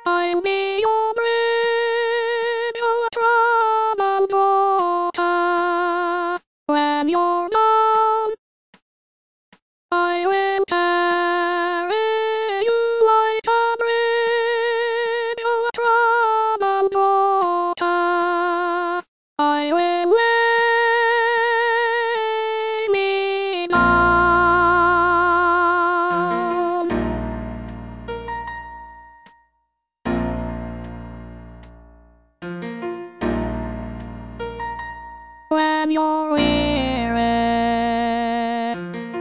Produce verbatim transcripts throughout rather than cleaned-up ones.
I'll be your bridge over troubled water. When you're gone, I will carry you like a bridge over troubled water. I will lay me down. When you're weary,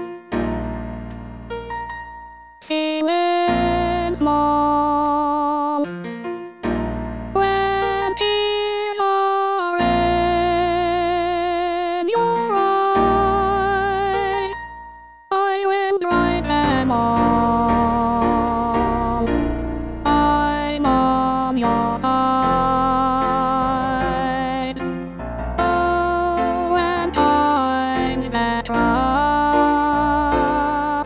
feeling small, when tears are in your eyes, I will dry them all. I'm on your side. Oh, when times get rough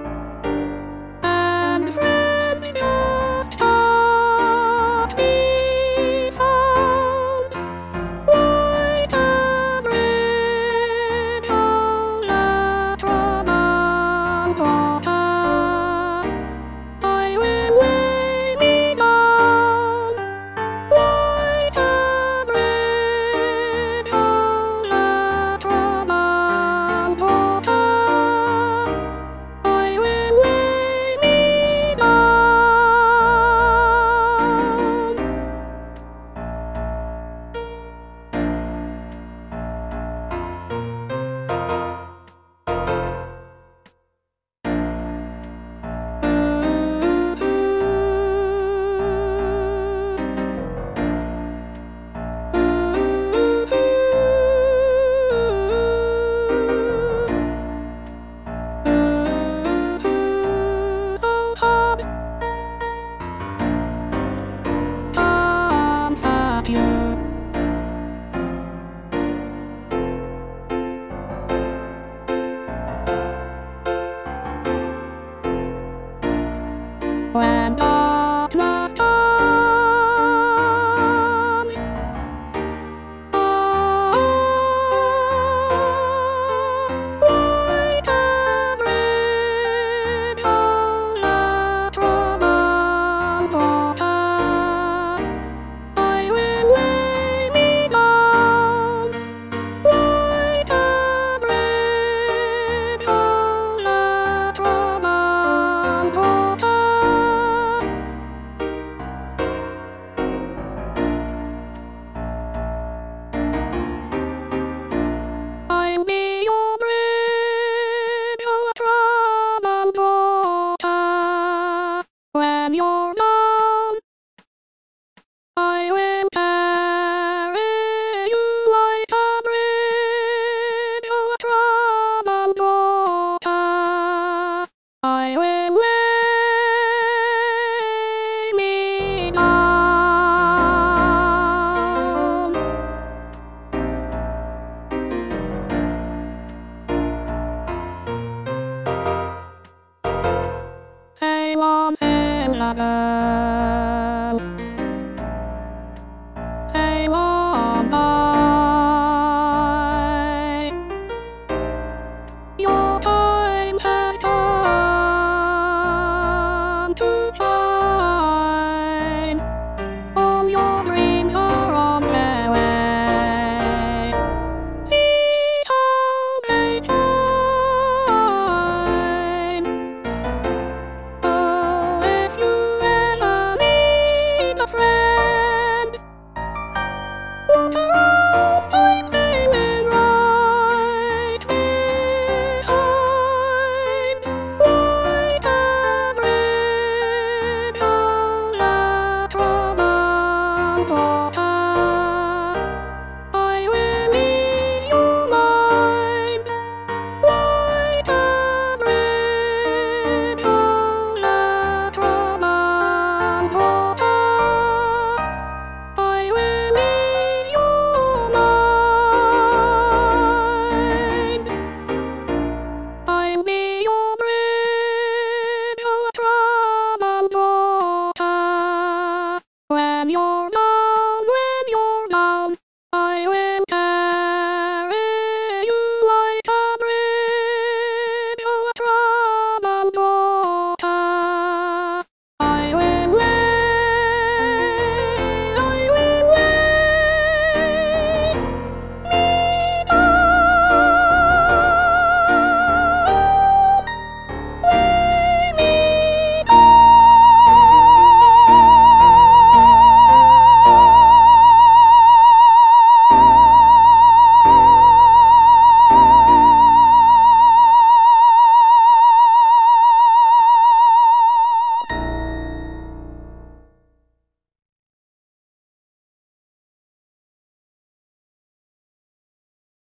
and friends just can't be found, like a bridge over troubled water, I will lay me down. Like a bridge over troubled water, I will lay me down. So come, comfort you. When darkness comes, ah, like a bridge over troubled water, I will lay me down. Like a bridge over troubled water, I'll be your bridge over troubled water. When you're gone, I will carry you like a bridge over troubled water. I will lay me down. Sail on, sailor girl, sail on by. Your time has come to shine. All your dreams are on their way. See how they shine. Oh, if you ever need when you're